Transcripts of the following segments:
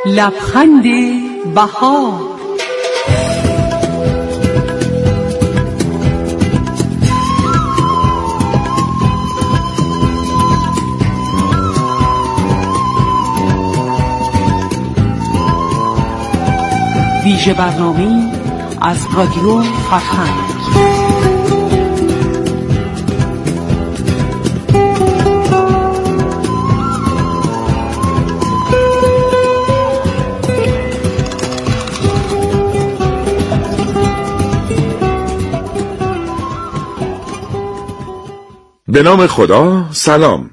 لبخند بهار. ویژه برنامه از رادیو فرهنگ. به نام خدا. سلام.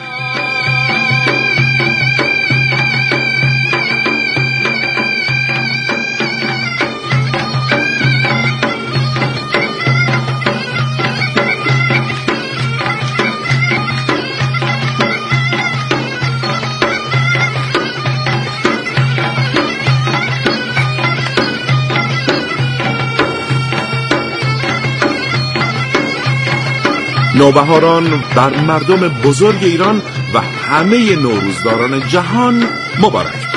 نوبهاران بر مردم بزرگ ایران و همه نوروزداران جهان مبارک.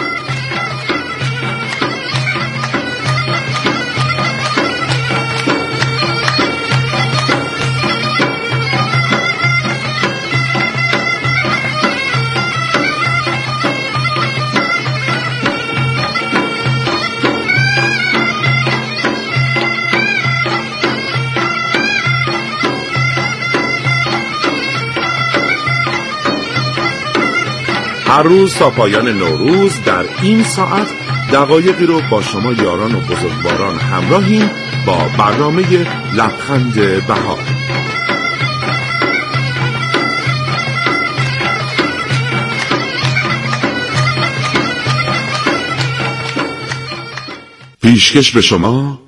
هر روز تا پایان نوروز در این ساعت دقایقی رو با شما یاران و بزرگواران همراهیم با برنامه لبخند بهار. پیشکش به شما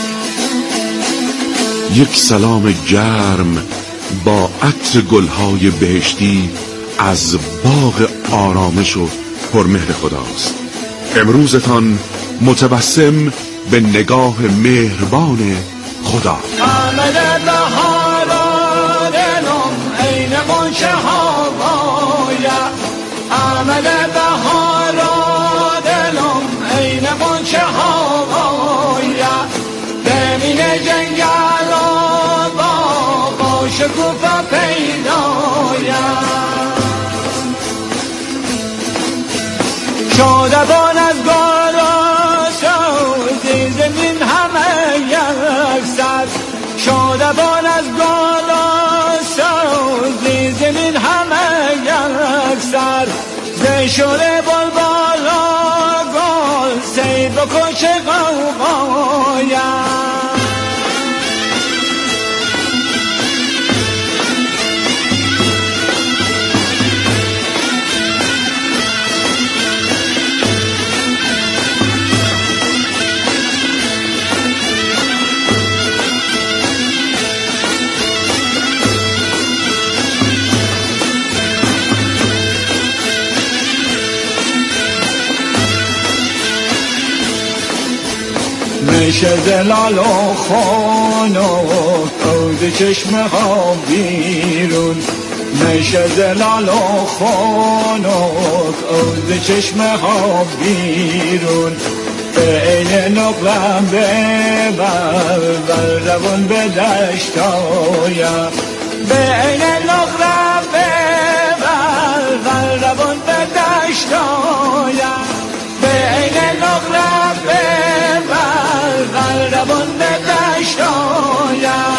یک سلام گرم با عطر گلهای بهشتی از باغ آرامش و پرمهر خداست. امروزتان متبسم به نگاه مهربان خدا. آمد بهار دلم عین منشه هوایا، آمد بهار دلم عین منشه هوایا، زمین جنگل و باغ شکوفه پیدایا، شادبان از گالا سوزی زمین همه یک سر، شادبان از گالا سوزی زمین همه یک سر، زشور بلبالا گل سید بکش قوقایا. میشه زلال و خانوک عود چشم ها بیرون، میشه زلال و خانوک عود چشم ها بیرون، به این نقلم ببر روان به دشتایم، به این نقلم ببر روان به دشتایم، به این نقلم روان به دشتایم.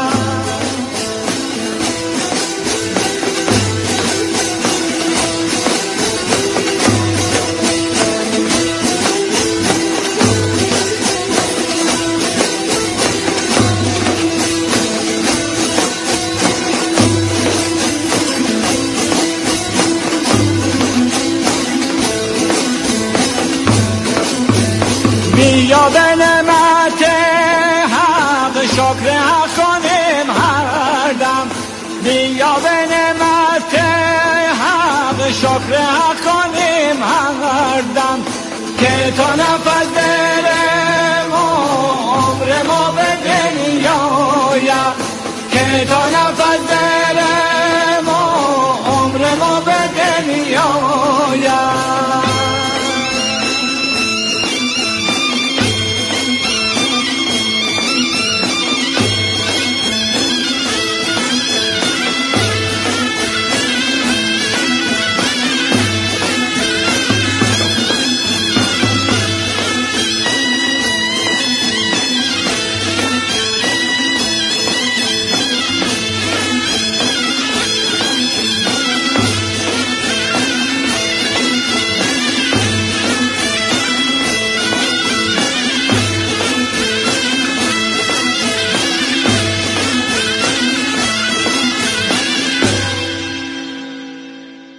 بیا به نعمت حق شکر حق کنیم هر دم، بیا به نعمت حق شکر حق کنیم هر دم، که تا نفس برم و عمر ما به دنیا، که تا نفس برم و عمر ما به دنیا.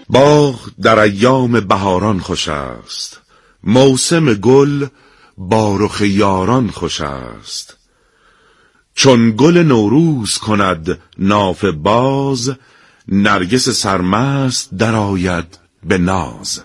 باغ در ایام بهاران خوش است، موسم گل با رخ یاران خوش است. چون گل نوروز کند ناف باز، نرگس سرمست درآید به ناز.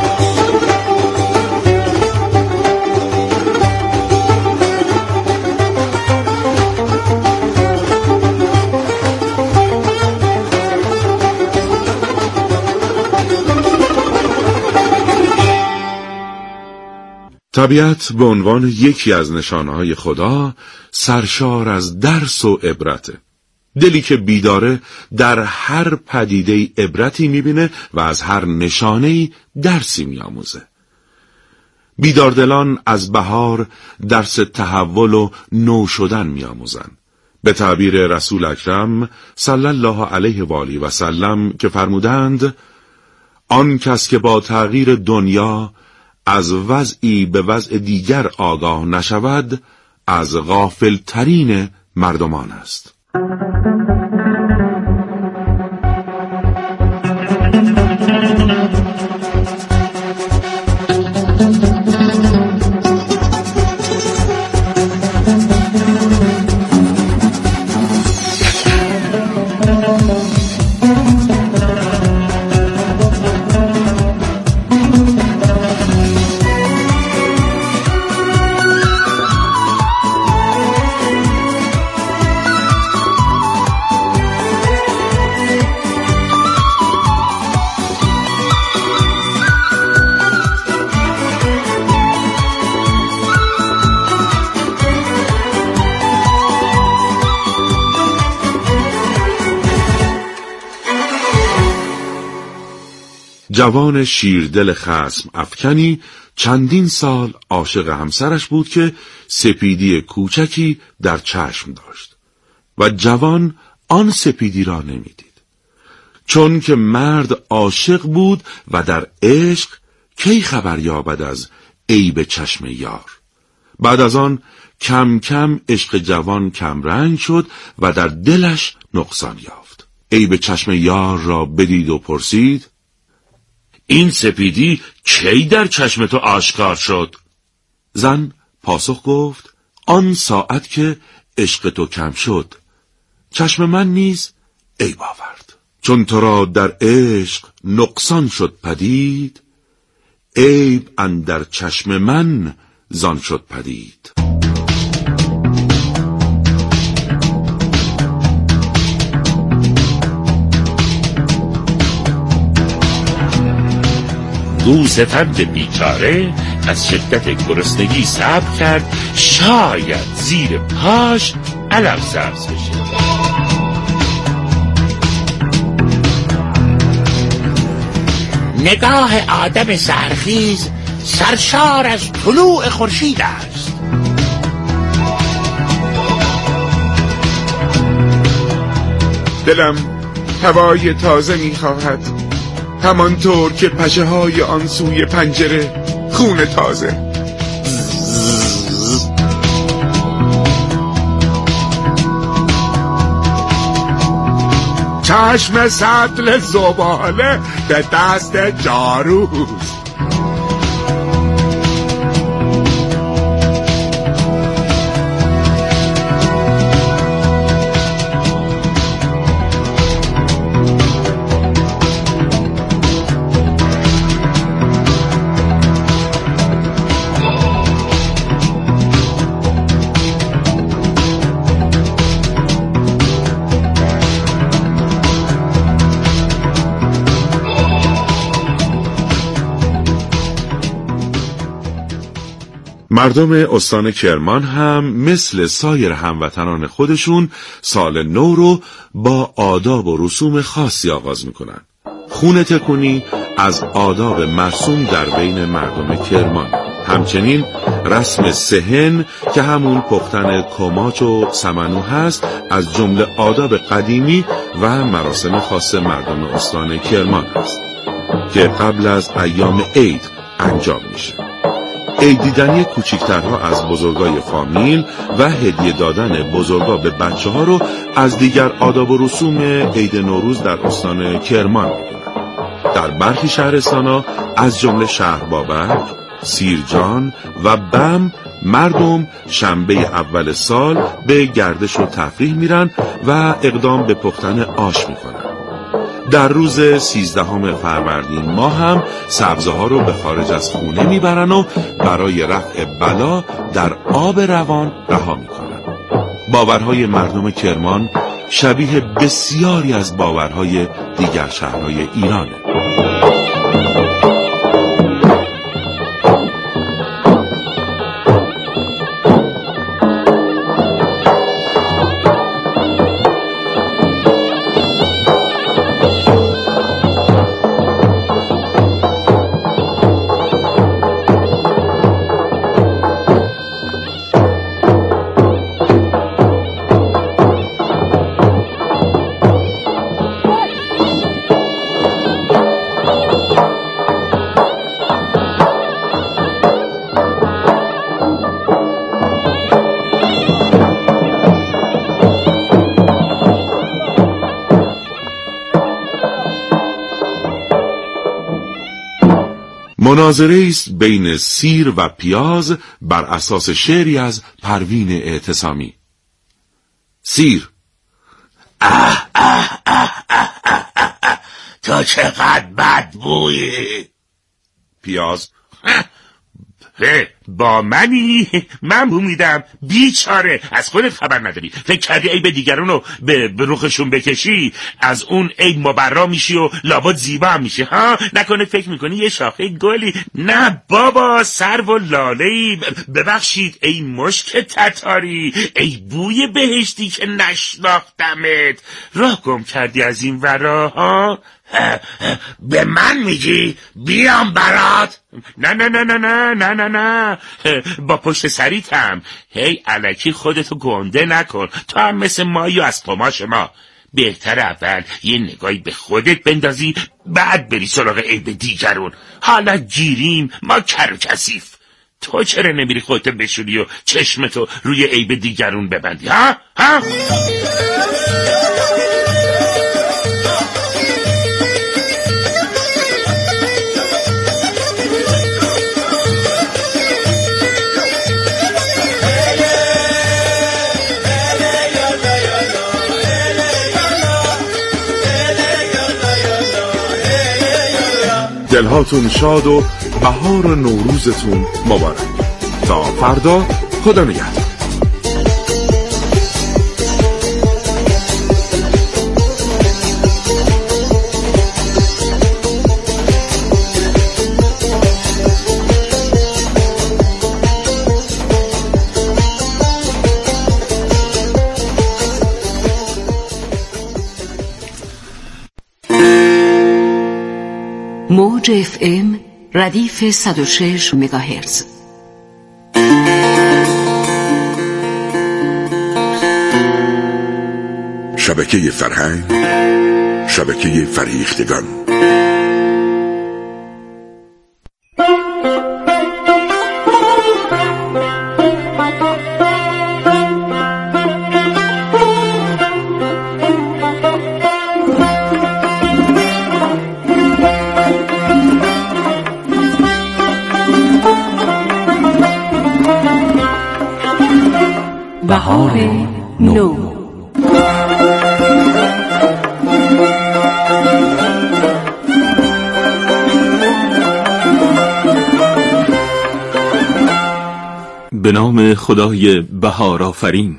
طبیعت به عنوان یکی از نشانه‌های خدا سرشار از درس و عبرته. دلی که بیداره در هر پدیده‌ای عبرتی می‌بینه و از هر نشانه‌ای درسی می‌آموزه. بیداردلان از بهار درس تحول و نو شدن می‌آموزند. به تعبیر رسول اکرم صلی الله علیه و آله و سلم که فرمودند: آن کس که با تغییر دنیا از وضعی به وضع دیگر آگاه نشود، از غافل ترین مردمان است. جوان شیردل خصم افکنی چندین سال عاشق همسرش بود که سپیدی کوچکی در چشم داشت و جوان آن سپیدی را نمیدید. چون که مرد عاشق بود و در عشق کی خبر یابد از عیب چشم یار. بعد از آن کم کم عشق جوان کم رنگ شد و در دلش نقصان یافت. عیب چشم یار را بدید و پرسید: این سپیدی کی در چشم تو آشکار شد؟ زن پاسخ گفت: آن ساعت که عشق تو کم شد، چشم من نیز عیب آورد. چون تو را در عشق نقصان شد پدید، عیب اندر چشم من زان شد پدید. گوسفند بیچاره از شدت گرسنگی صبر کرد، شاید زیر پاش علف سبز بشه. نگاه آدم سحرخیز سرشار از طلوع خورشید است. دلم هوای تازه می‌خواهد، همانطور که پشه های آن سوی پنجره خون تازه. چشم سطل زباله به دست جاروست. مردم استان کرمان هم مثل سایر هموطنان خودشون سال نو رو با آداب و رسوم خاصی آغاز میکنن. خون تکونی از آداب مرسوم در بین مردم کرمان. همچنین رسم سهن که همون پختن کماچ و سمنو هست از جمله آداب قدیمی و مراسم خاص مردم استان کرمان هست که قبل از ایام عید انجام میشه. عید دیدنی کوچکترها از بزرگای فامیل و هدیه دادن بزرگا به بچه ها رو از دیگر آداب و رسوم عید نوروز در استان کرمان میدونن. در برخی شهرستان‌ها از جمله شهر بابک، سیرجان و بم مردم شنبه اول سال به گردش و تفریح میرن و اقدام به پختن آش میکنن. در روز 13 فروردین ماه هم سبزه ها رو به خارج از خونه میبرن و برای رفع بلا در آب روان رها میکنن. باورهای مردم کرمان شبیه بسیاری از باورهای دیگر شهرهای ایرانه. مناظره است بین سیر و پیاز بر اساس شعری از پروین اعتصامی. سیر: تو چقدر بدبویی. پیاز: با منی؟ من بو میدم؟ بیچاره، از خودت خبر نداری؟ فکر کردی عیب دیگرون رو به رخشون بکشی؟ از اون عیب مبرا میشی و لابد زیبا هم میشی ها؟ نکنه فکر میکنی یه شاخه گلی؟ نه بابا، سرو و لاله‌ای. ببخشید ای مشک تتاری، ای بوی بهشتی که نشناختمت. راه گم کردی از این ورا ها؟ به من میگی بیام برات؟ نه نه نه نه نه نه نه نه، با پشت سریتم. هی الکی خودتو گنده نکن، تو هم مثل مایی از قماش ما. بهتر اول یه نگاهی به خودت بندازی، بعد بری سراغ عیب دیگرون. حالا گیریم ما کر و کثیف. تو چرا نمیری خودت بشوری و چشمتو روی عیب دیگرون ببندی ها؟ دلهاتون شاد و بهار و نوروزتون مبارک. تا فردا، خدا نگهدار. موج FM ردیف 106 مگاهرتز. شبکه فرهنگ، شبکه فریختگان. بهار نو. به نام خدای بهار آفرین.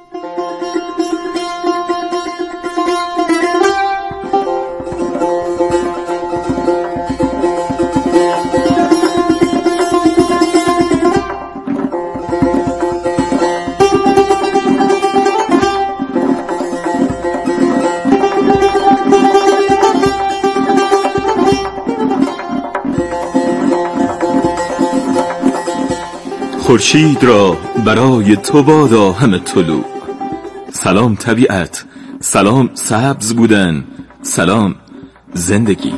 خورشید را برای تو بادا همه طلوع. سلام طبیعت، سلام سبز بودن، سلام زندگی.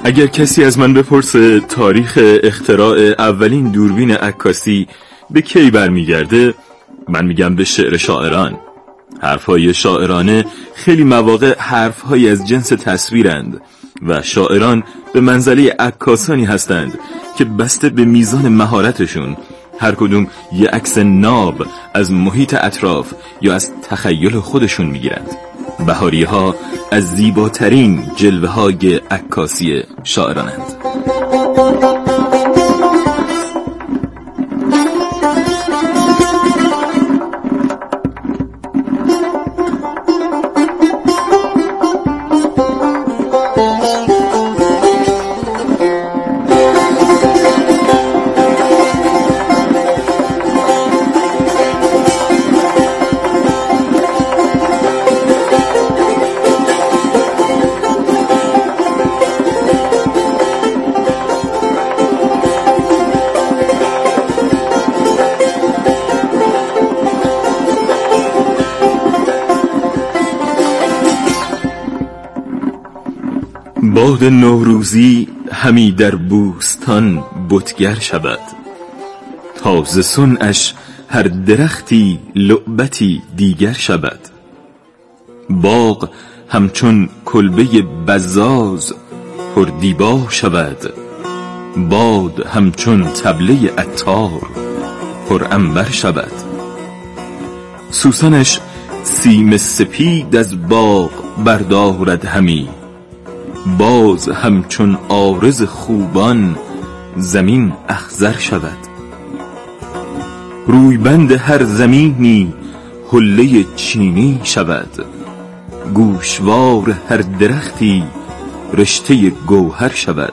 اگر کسی از من بپرسه تاریخ اختراع اولین دوربین عکاسی به کی برمیگرده، من میگم به شعر شاعران. حرفهای شاعرانه خیلی مواقع حرفهای از جنس تصویرند و شاعران به منزله عکاسانی هستند که بسته به میزان مهارتشون هر کدوم یه عکس ناب از محیط اطراف یا از تخیل خودشون میگیرند. بهاری ها از زیباترین جلوه های عکاسی شاعرانند. باد نوروزی همی در بوستان بتگر شود، تازه صنعش هر درختی لعبتی دیگر شود. باغ همچون کلبه بزاز پر دیبا شود، باد همچون طبله عطار پر عنبر شود. سوسنش سیم سپید از باغ بردارد همی، باز همچون عارض خوبان زمین اخضر شود. روی بند هر زمینی حله چینی شود، گوشوار هر درختی رشته گوهر شود.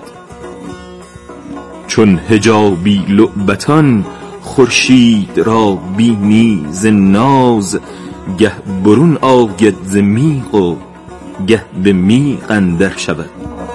چون حجابی لعبتان خورشید را بینی ز ناز، گه برون آید ز میغ و گه به میغ اندر شود.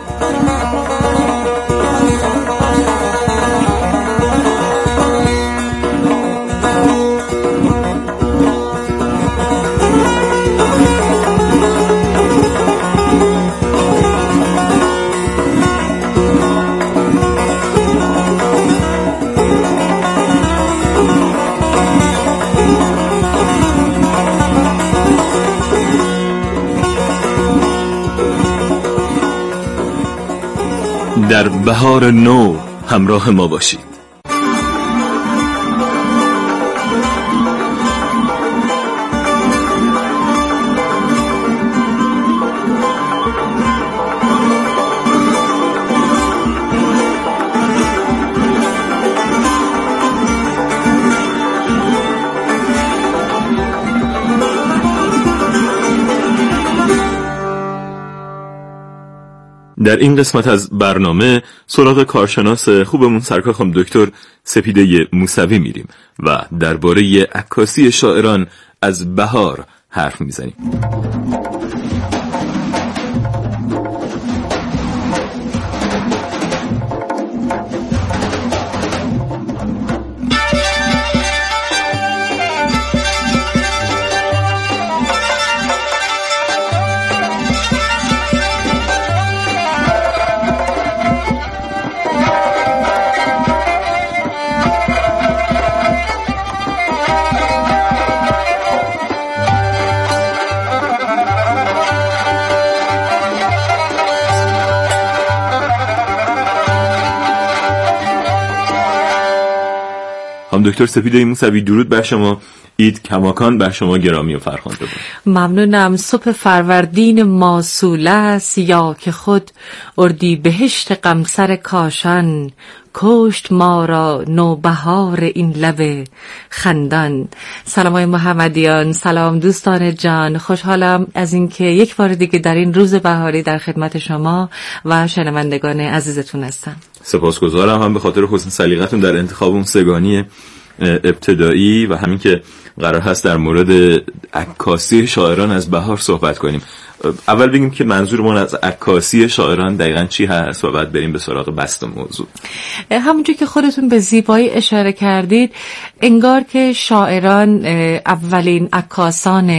در بهار نو همراه ما باشید. در این قسمت از برنامه سراغ کارشناس خوبمون سرکار خانم دکتر سپیده موسوی میریم و درباره عکاسی شاعران از بهار حرف میزنیم. دکتر سپیده موسوی، درود بر شما. عید کماکان بر شما گرامی و فرخنده بود. ممنونم. صبح فروردین ماسوله است یا که خود اردی بهشت قمصر کاشان، کشت ما را نوبهار این لب خندان. سلام های محمدیان، سلام دوستان جان، خوشحالم از اینکه یک بار دیگه در این روز بهاری در خدمت شما و شنوندگان عزیزتون هستم. سپاسگزارم هم به خاطر حسن سلیقتون در انتخاب اون سگانی ابتدایی و همین که قرار هست در مورد عکاسی شاعران از بهار صحبت کنیم. اول بگیم که منظورمون از عکاسی شاعران دقیقاً چی هست و بعد بریم به سراغ بست موضوع. همونجور که خودتون به زیبایی اشاره کردید، انگار که شاعران اولین عکاسان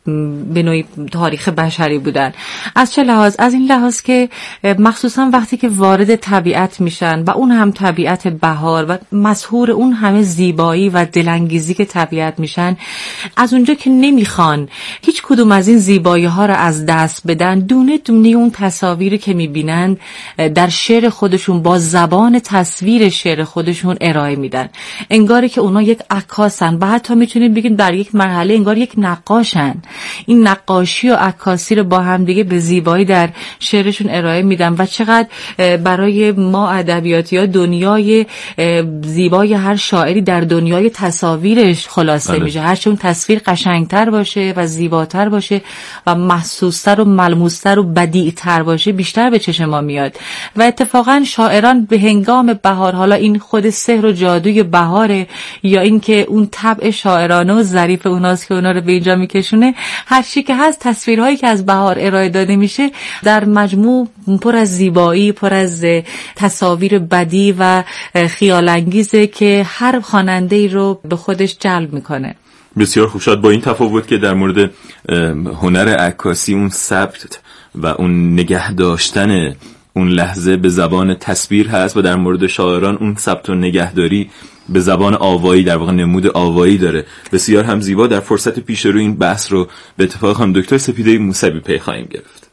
به نوعی تاریخ بشری بودن. از چه لحاظ؟ از این لحاظ که مخصوصا وقتی که وارد طبیعت میشن و اون هم طبیعت بهار و مسحور اون همه زیبایی و دلانگیزی که طبیعت میشن، از اونجا که نمیخوان هیچ کدوم از این زیبایی ها رو از دست بدن، دونه دونه اون تصاویری که میبینن در شعر خودشون با زبان تصویر شعر خودشون ارائه میدن. انگاری که اونا یک عکاسن و حتی میتونید بگید در یک مرحله انگار یک نقاشن. این نقاشی و عکاسی رو با هم دیگه به زیبایی در شعرشون ارائه میدن و چقدر برای ما ادبیاتی‌ها دنیای زیبای هر شاعری در دنیای تصاویرش خلاصه میشه. هرچه اون تصویر قشنگتر باشه و زیباتر باشه و محسوستر و ملموستر و بدیعتر باشه، بیشتر به چشم ما میاد. و اتفاقا شاعران به هنگام بهار، حالا این خود سحر و جادوی بهاره یا این که اون طبع شاعرانه و ظریف اوناست که اونا رو به اینجا میکشونه، هر چی که هست تصویرهایی که از بهار ارائه داده میشه در مجموع پر از زیبایی، پر از تصاویر بدیع و خیال انگیزه که هر خواننده‌ای رو به خودش جلب میکنه. بسیار خوب. شد با این تفاوت که در مورد هنر عکاسی اون ثبت و اون نگه داشتن اون لحظه به زبان تصویر هست و در مورد شاعران اون ثبت و نگهداری به زبان آوایی، در واقع نمود آوایی داره. بسیار هم زیبا. در فرصت پیش رو این بحث رو به اتفاق هم دکتر سپیده موسوی پی خواهیم گرفت.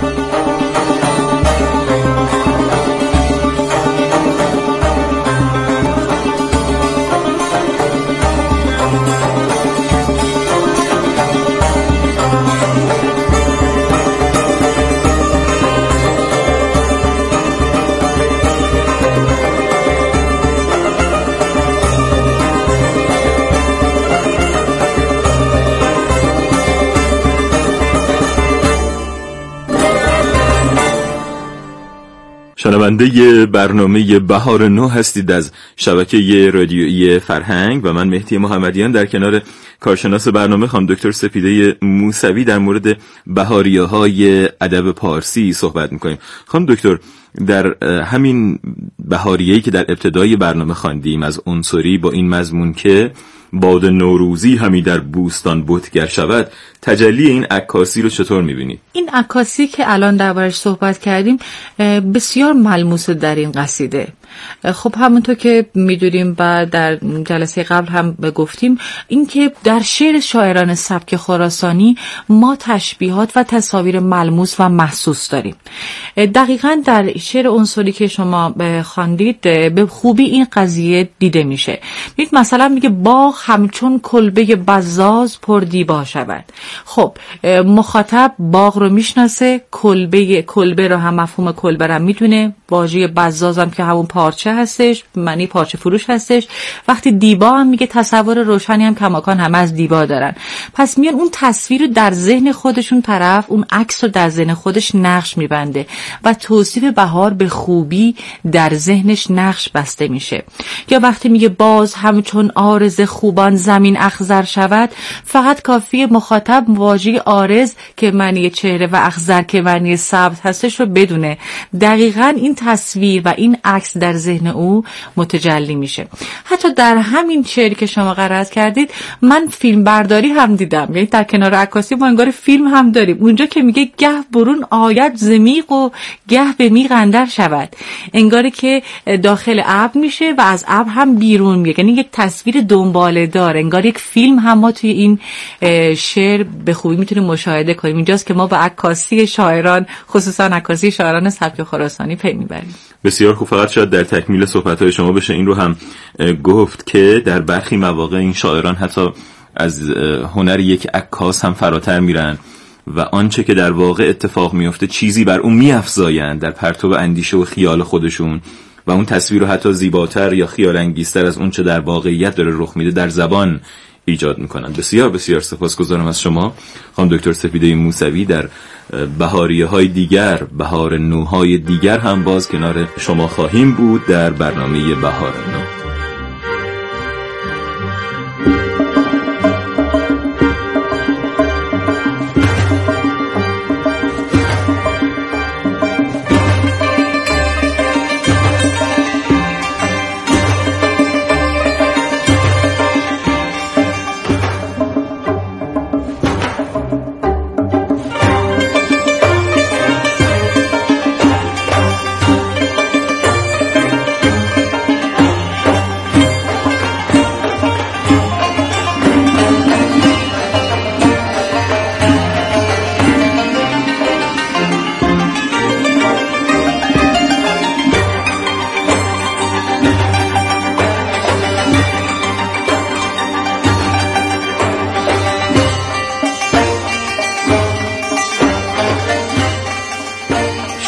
شنونده برنامه بهار نو هستید از شبکه رادیویی فرهنگ و من مهدی محمدیان در کنار کارشناس برنامه خانم دکتر سپیده موسوی در مورد بهاریه‌های ادب پارسی صحبت می‌کنیم. خانم دکتر، در همین بهاریه‌ای که در ابتدای برنامه خواندیم از عنصری با این مضمون که باد نوروزی همی در بوستان بتگر شود، تجلی این عکاسی رو چطور می‌بینید؟ این عکاسی که الان دربارش صحبت کردیم بسیار ملموس در این قصیده. خب همونطور که می‌دونیم و در جلسه قبل هم گفتیم، این که در شعر شاعران سبک خراسانی ما تشبیهات و تصاویر ملموس و محسوس داریم. دقیقاً در شعر عنصری که شما خواندید به خوبی این قضیه دیده میشه. مثلا میگه باغ همچون کلبه بزاز پر دیبا شود. خب مخاطب باغ رو میشناسه، کلبه رو هم مفهوم کلبه رو میدونه، واژه بزاز هم که همون پارچه هستش، معنی پارچه فروش هستش. وقتی دیبا هم میگه تصور روشنی هم کماکان همه از دیبا دارن. پس میان اون تصویر در ذهن خودشون طرف اون عکس رو در ذهن خودش نقش میبنده و توصیف بهار به خوبی در ذهنش نقش بسته میشه. یا وقتی میگه باز همچون عارض خوبان زمین اخضر شود، فقط کافیه مخاطب واژه عارض که معنی چهره و اخضر که معنی سبز هستش رو بدونه. دقیقاً این تصویر و این عکس در ذهن او متجلی میشه. حتی در همین شعری که شما قرائت کردید من فیلم برداری هم دیدم، یعنی در کنار عکاسی ما انگار فیلم هم داریم. اونجا که میگه گه برون آید زمیق و گه به میغ اندر شود، انگاری که داخل ابر میشه و از ابر هم بیرون میاد، یعنی یک تصویر دنباله دار، انگار یک فیلم هم ما توی این شعر به خوبی میتونیم مشاهده کنیم. اینجاست که ما به عکاسی شاعران، خصوصا عکاسی شاعران سبک خراسانی پی میبریم. بسیار خوب. فقط شاید در تکمیل صحبت‌های شما بشه این رو هم گفت که در برخی مواقع این شاعران حتی از هنر یک عکاس هم فراتر میرن و آنچه که در واقع اتفاق میفته چیزی بر اون میافزایند در پرتو اندیشه و خیال خودشون و اون تصویر رو حتی زیباتر یا خیال انگیزتر از اون چه در واقعیت داره رخ میده در زبان ایجاد میکنن. بسیار بسیار سپاسگزارم از شما خانم دکتر سپیده موسوی. در بهاریه‌های دیگر، بهار نوهای دیگر هم باز کنار شما خواهیم بود در برنامه بهار نو.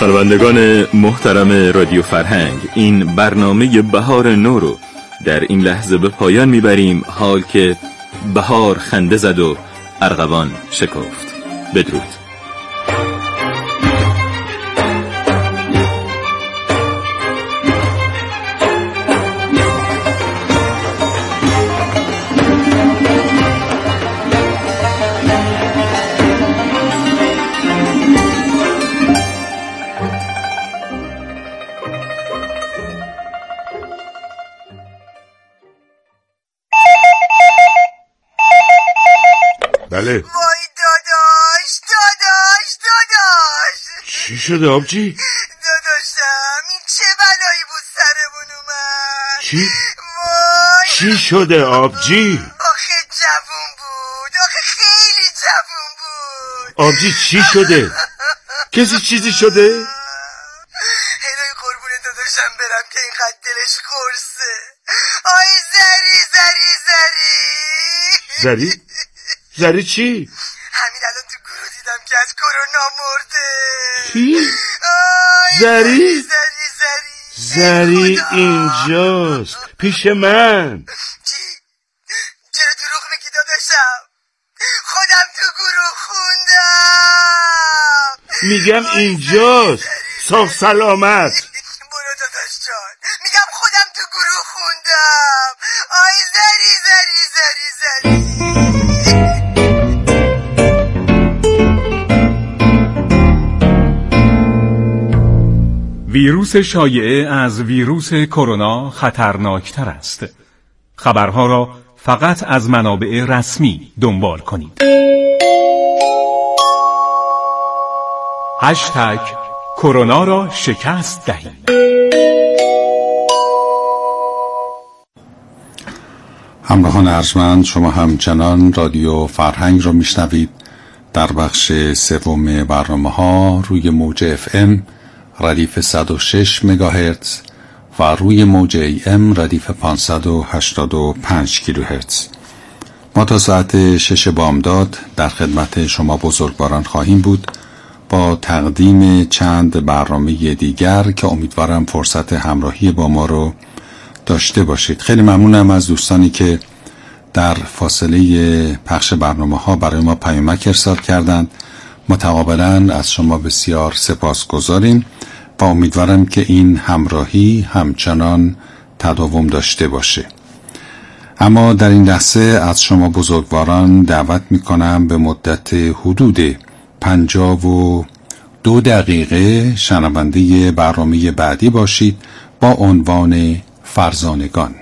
شنوندگان محترم رادیو فرهنگ، این برنامه بهار نو رو در این لحظه به پایان میبریم، حال که بهار خنده زد و ارغوان شکفت. بدرود. بله. وای داداش. چی شده آبجی؟ داداشم این چه بلایی بود سرمون اومد. چی؟ وای چی شده آبجی؟ آخه جوون بود، آخه خیلی جوون بود. آبجی چی شده؟ کسی چیزی شده؟ الهی قربون داداشم برم که اینقدر دلش قرصه. آی زری زری چی؟ همین الان تو گروه دیدم که از کرونا مرده. کی؟ زری اینجاست پیش من. چی؟ چرا دروغ میگی داداشم؟ خودم تو گروه خوندم. میگم اینجاست صاف سلامت. برو داداش جان، میگم خودم تو گروه خوندم. آی زری ویروس شایعه از ویروس کرونا خطرناکتر است. خبرها را فقط از منابع رسمی دنبال کنید. هشتگ کرونا را شکست دهید. همراهان ارجمند، شما همچنان رادیو فرهنگ را میشنوید در بخش سوم برنامه‌ها روی موج FM ردیف 106 مگاهرتز و روی موج AM ردیف 585 کیلوهرتز. ما تا ساعت 6 بامداد در خدمت شما بزرگواران خواهیم بود با تقدیم چند برنامه دیگر که امیدوارم فرصت همراهی با ما رو داشته باشید. خیلی ممنونم از دوستانی که در فاصله پخش برنامه‌ها برای ما پیامک ارسال کردند. متقابلا از شما بسیار سپاسگزاریم و امیدوارم که این همراهی همچنان تداوم داشته باشه. اما در این لحظه از شما بزرگواران دعوت میکنم به مدت حدود 52 دقیقه شنونده برنامه بعدی باشید با عنوان فرزانگان.